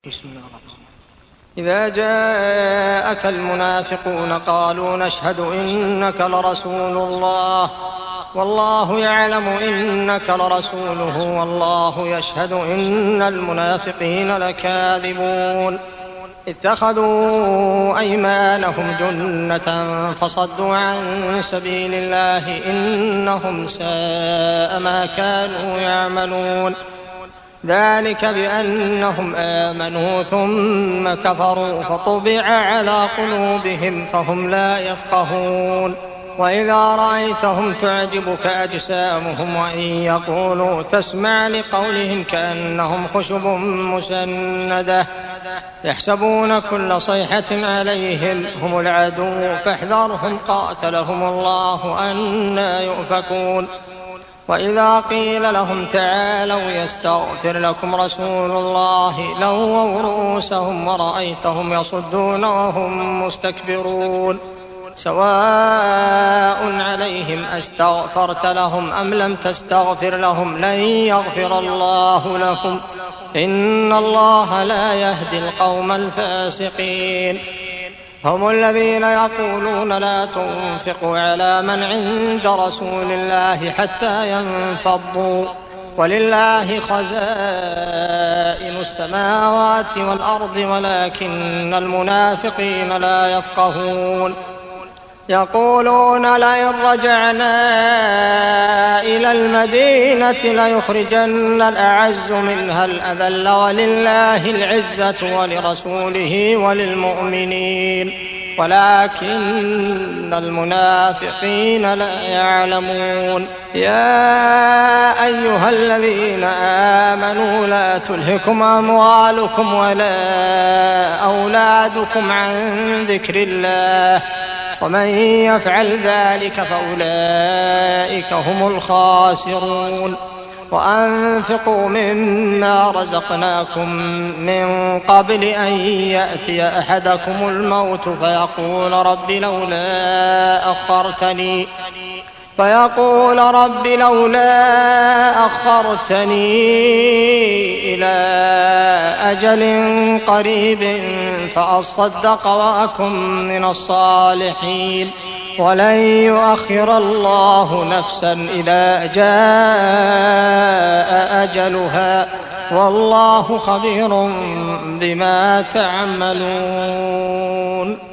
بسم الله الرحمن الرحيم. إذا جاءك المنافقون قالوا نشهد إنك لرسول الله والله يعلم إنك لرسوله والله يشهد إن المنافقين لكاذبون اتخذوا أيمانهم جنة فصدوا عن سبيل الله إنهم ساء ما كانوا يعملون ذلك بأنهم آمنوا ثم كفروا فطبع على قلوبهم فهم لا يفقهون وإذا رأيتهم تعجبك أجسامهم وإن يقولوا تسمع لقولهم كأنهم خشب مسندة يحسبون كل صيحة عليهم هم العدو فاحذرهم قاتلهم الله أنى يؤفكون وإذا قيل لهم تعالوا يستغفر لكم رسول الله لووا رؤوسهم ورأيتهم يصدون وهم مستكبرون سواء عليهم أستغفرت لهم أم لم تستغفر لهم لن يغفر الله لهم إن الله لا يهدي القوم الفاسقين هم الذين يقولون لا تنفقوا على من عند رسول الله حتى ينفضوا ولله خزائن السماوات والأرض ولكن المنافقين لا يفقهون يقولون لئن رجعنا إلى المدينة ليخرجن الأعز منها الأذل ولله العزة ولرسوله وللمؤمنين ولكن المنافقين لا يعلمون يا أيها الذين آمنوا لا تلهكم أموالكم ولا أولادكم عن ذكر الله ومن يفعل ذلك فأولئك هم الخاسرون وأنفقوا مما رزقناكم من قبل أن يأتي أحدكم الموت فيقول رب لولا أخرتني إلى أجل قريب فأصدق وأكن من الصالحين ولن يؤخر الله نفسا إذا جاء أجلها والله خبير بما تعملون.